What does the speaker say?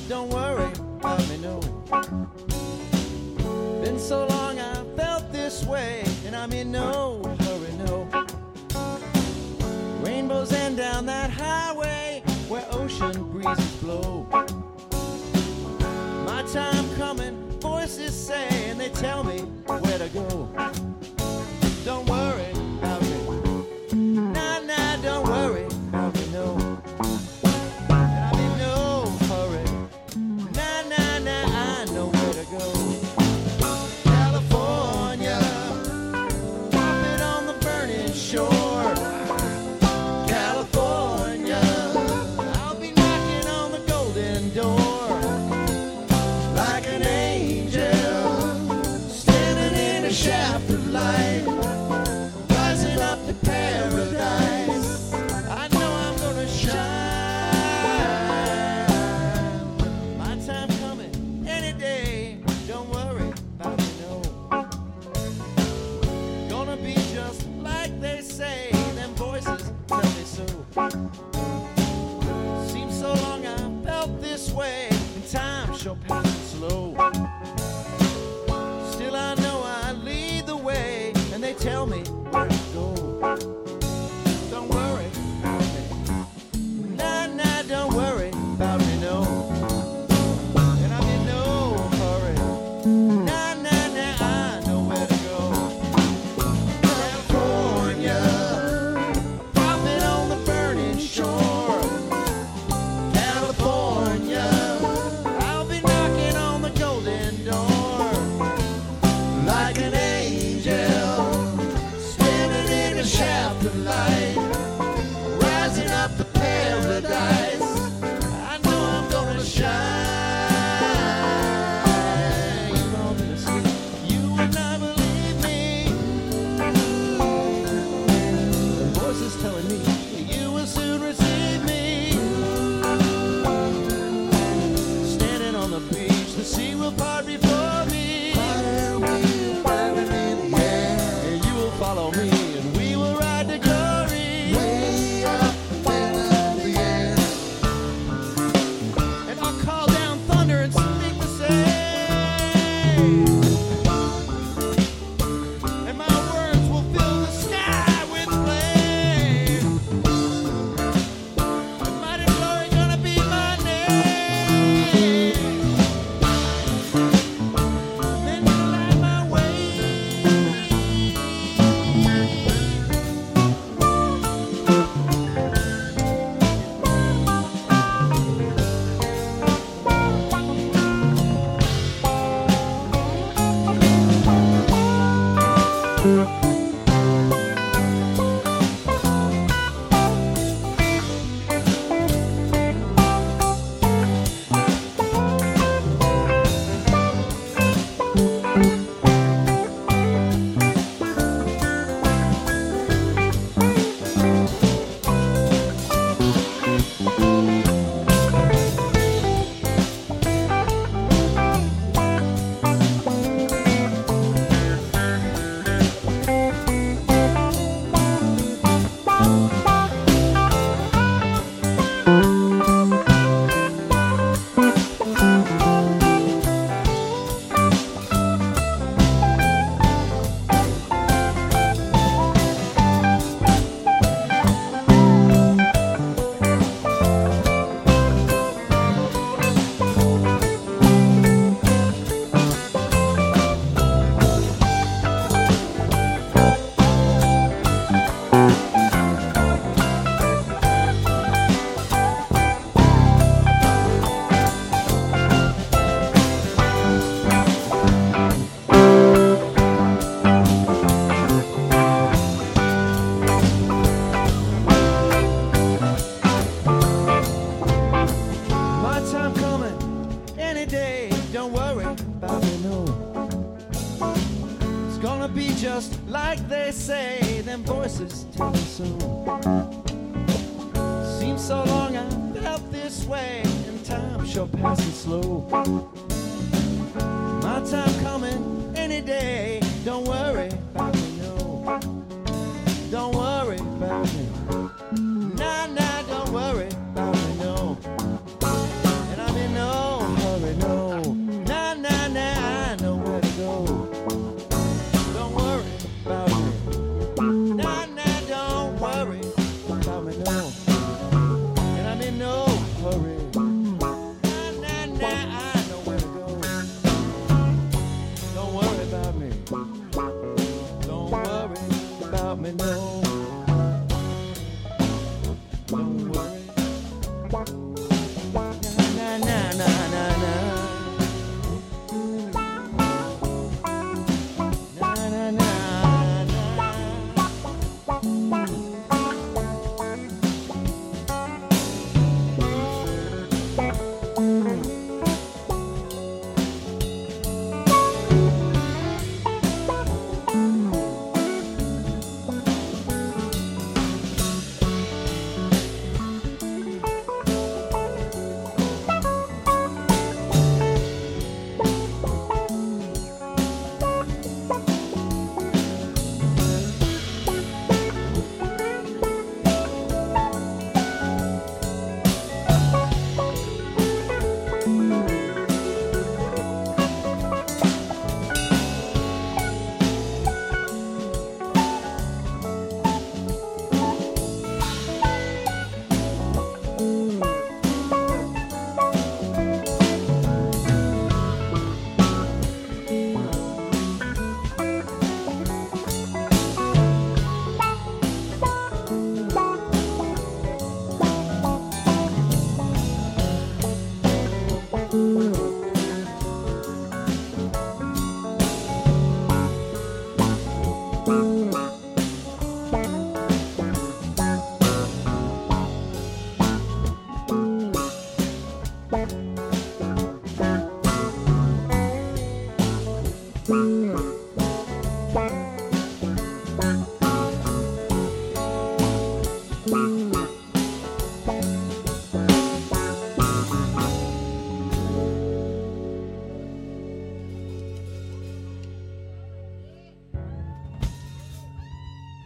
Don't worry about me, no. Been so long I felt this way, and I'm in no hurry, no. Rainbows end down that highway where ocean breezes blow. My time coming, voices say, and they tell me where to go. Don't worry about me, nah, nah, don't worry about me, no. And I'm in no hurry, nah, nah, nah, I know where to go. California, drop it on the burning shore. California, I'll be knocking on the golden door. Like an angel, standing in a shaft of light, rising up to paradise. I know I'm gonna shine. My time coming any day. Don't worry about me, no. Gonna be just like they say. Them voices tell me so. Seems so long I felt this way, and time shall pass slow. Still I know I lead the way, and they tell me where to go. Don't worry about me, nah, nah, don't worry about me, no. And I'm in no hurry, nah, nah, nah, I know where to go. California, profit on the burning shore. California, I'll be knocking on the golden door. Like an angel, standing in a shaft of light, rising up to paradise. I know I'm gonna shine. You know this, you would not believe me. The voices telling me you will soon receive me. Standing on the beach, the sea will part before me. And you will follow me, and we will ride to glory. Way up the end. And I'll call down thunder and speak the same. And my words will fill the sky with flame. And mighty glory gonna be my name. Then you light my way. My time coming any day. Don't worry about me, no. It's gonna be just like they say. Them voices tell me so. Seems so long I felt this way, and time shall pass it slow. My time coming any day. Don't worry about me, no. Don't worry about me.